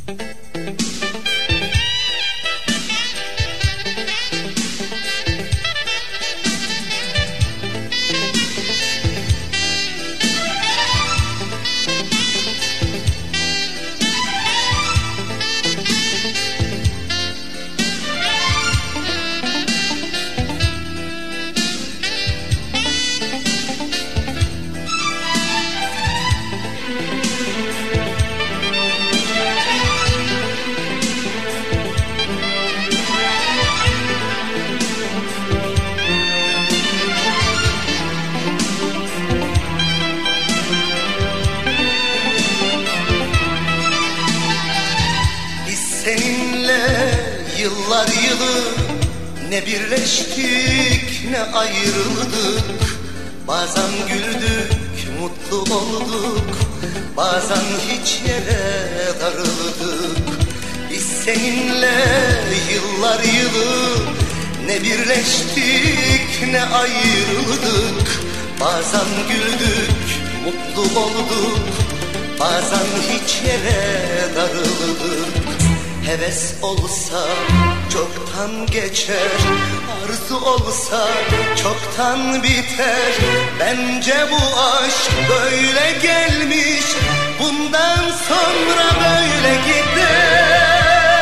Seninle yıllar yılı ne birleştik ne ayrıldık. Bazen güldük, mutlu olduk, bazen hiç yere darıldık. Biz seninle yıllar yılı ne birleştik ne ayrıldık. Bazen güldük, mutlu olduk, bazen hiç yere darıldık. Heves olsa çoktan geçer, arzu olsa çoktan biter. Bence bu aşk böyle gelmiş, bundan sonra böyle gider.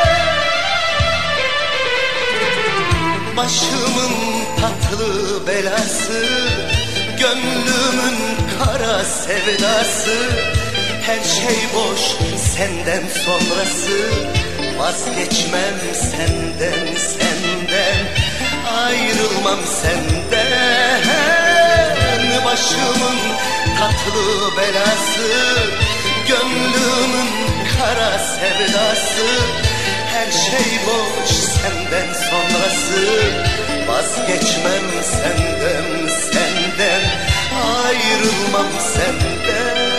Başımın tatlı belası, gönlümün kara sevdası. Her şey boş senden sonrası, vazgeçmem senden, senden ayrılmam senden. Başımın tatlı belası, gönlümün kara sevdası. Her şey boş senden sonrası, vazgeçmem senden, senden ayrılmam senden.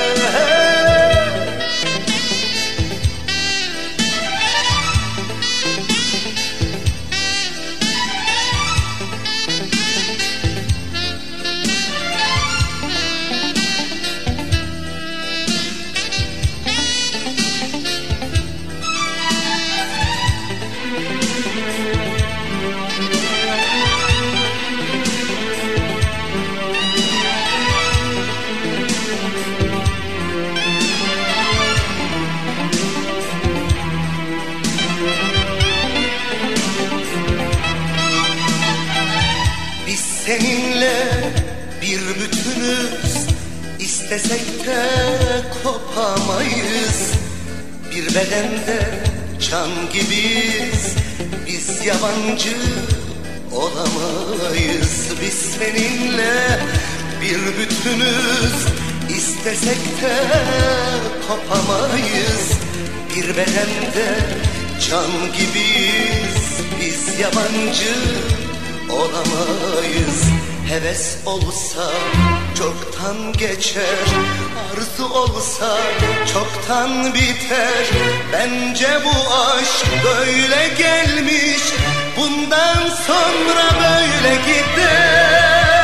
Seninle bir bütünüz, istesek de kopamayız. Bir bedende can gibiyiz, biz yabancı olamayız. Biz seninle bir bütünüz, istesek de kopamayız. Bir bedende can gibiyiz, biz yabancı olamayız. Heves olsa çoktan geçer, arzu olsa çoktan biter. Bence bu aşk böyle gelmiş, bundan sonra böyle gider.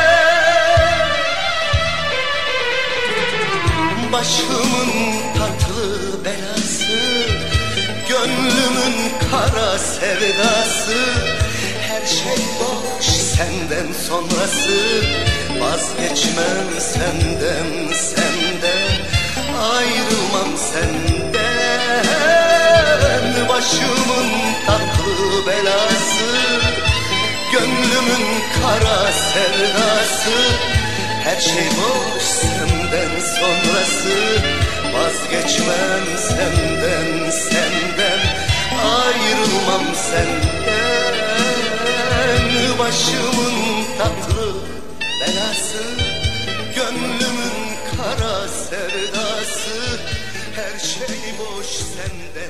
Başımın tatlı belası, gönlümün kara sevdası. Her şey boş senden sonrası, vazgeçmem senden, senden ayrılmam senden. Başımın tatlı belası, gönlümün kara sevdası. Her şey boş senden sonrası, vazgeçmem senden, senden ayrılmam senden. Başımın tatlı belası, gönlümün kara sevdası. Her şey boş senden.